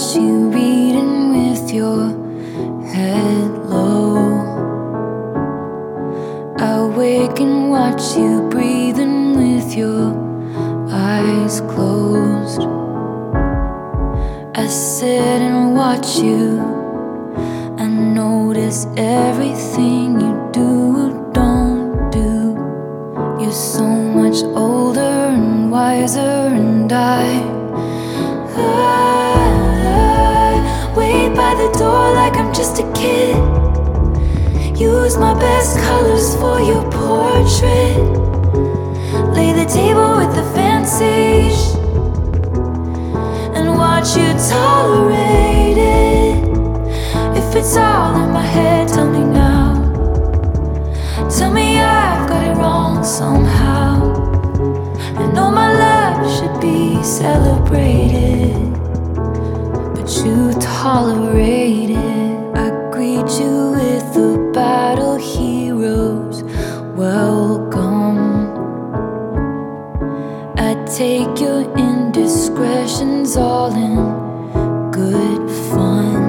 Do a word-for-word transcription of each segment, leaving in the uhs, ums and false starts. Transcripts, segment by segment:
watch you reading with your head low. I wake and watch you breathing with your eyes closed. I sit and watch you. I notice everything you do or don't do. You're so much older and wiser, and I, I wait by the door like I'm just a kid. Use my best colors for your portrait. Lay the table with the fancy sh- and watch you tolerate it. If it's all in my head, tell me now. Tell me I've got it wrong somehow. I know my love should be celebrated, but you tolerate it. I greet you with a battle heroes welcome. I take your indiscretions all in good fun.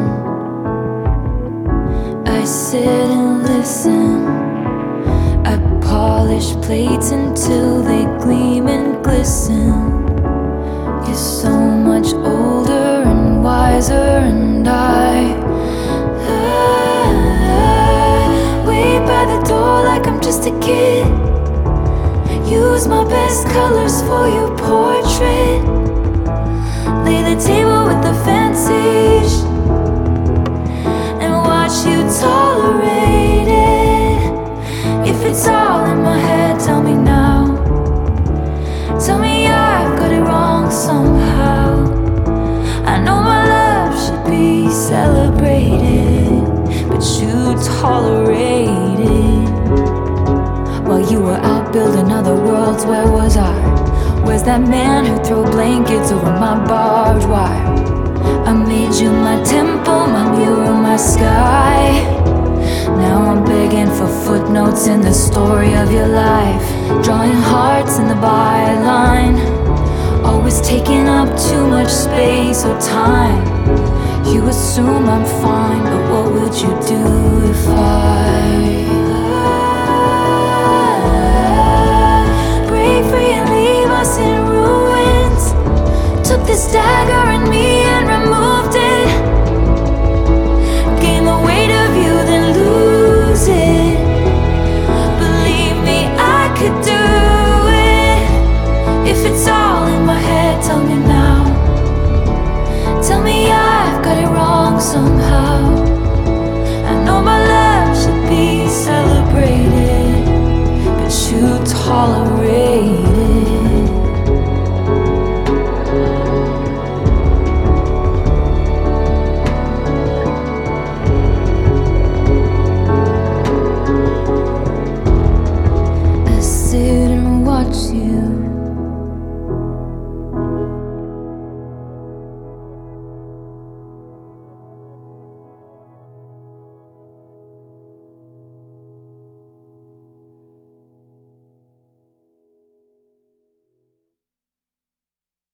I sit and listen. I polish plates until they gleam and glisten. You're so much older and wiser, and I, I wait by the door like I'm just a kid. Use my best colors for your portrait. Lay the table with the fancy sh- and watch you tolerate it. If it's all in my head, tell me now. Tell me I've got it wrong somehow. I know my love should be celebrated, but you tolerate it. While you were out building other worlds, where was I? Where's that man who threw blankets over my barbed wire? I made you my temple, my mirror, my sky. Now I'm begging for footnotes in the story of your life, drawing hearts in the byline. Always taking up too much space or time. You assume I'm fine, but what would you do if I